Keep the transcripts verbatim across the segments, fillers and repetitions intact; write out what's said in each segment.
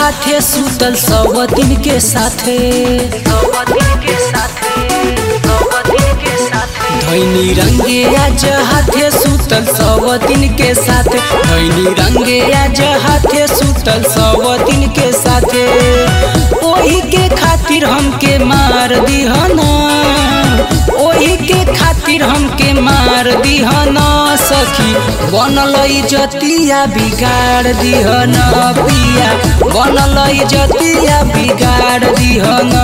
हाथे सुतल सब दिन के साथे धैनी रंगे आज हाथे सुतल सब दिन के साथे धैनी रंगे आज हाथे सुतल सब दिन के साथे ओही के खातिर हमके मार दिहना ओही के खातिर हमके मार दिहना सखी बनल इज्जतिया बिगाड़ दिहना पिया बनल इज्जतिया बिगाड़ दिहना।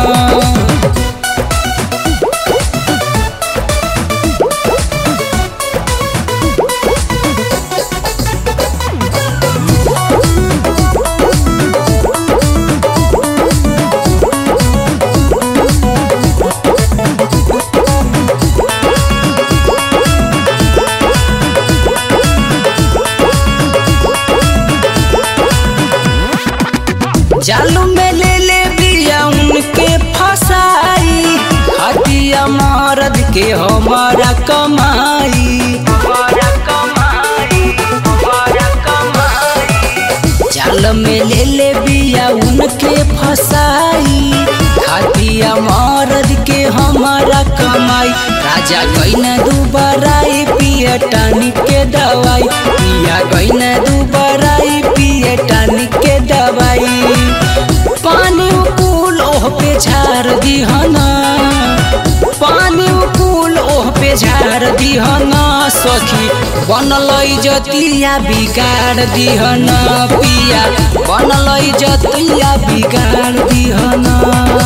जालू में ले ले बिया उनके फसाई हटिया मरद के हमारा कमाई हमारा कमाई हमारा कमाई जाल में ले ले बिया उनके फसाई हटिया मरद के हमारा कमाई राजा गईना दुबाराई पिया टानिक के दवाई पिया गईना दुबाराई पिया टानिक के दवाई पानी उकुल ओह पे झार दिहना पानी उकुल ओह पे झार दिहना सखी बनल इज्जतिया बिगाड़ दिहना पिया बनल इज्जतिया बिगाड़ दिहना।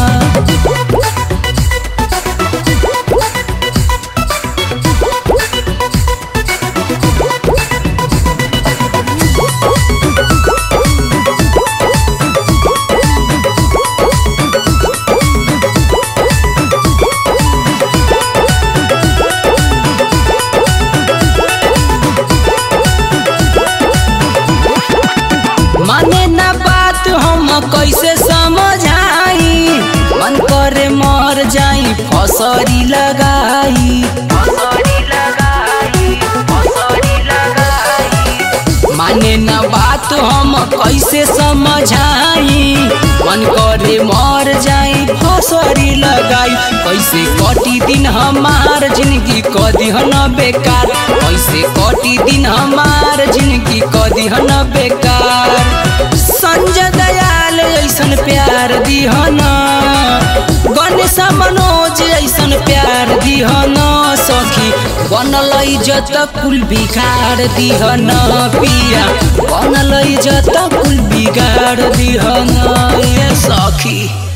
माने ना बात हम कैसे समझाई मन करे मर जाई फसरी लगाई फसरी लगाई फसरी लगाई माने ना बात हम कैसे समझाई मन करे मर जाई फसरी लगाई कैसे कटी दिन हमार जिंदगी क दिहन बेकार कैसे कटी दिन हमार जिंदगी क दिहन बेकार संजय दयाल ऐसन प्यार दिहना गणेश मनोज ऐसन प्यार दिहना सखी बनल इज्जत कुल बिगाड़ दिहना पिया बनल इज्जत कुल बिगाड़ दिहना ये सखी।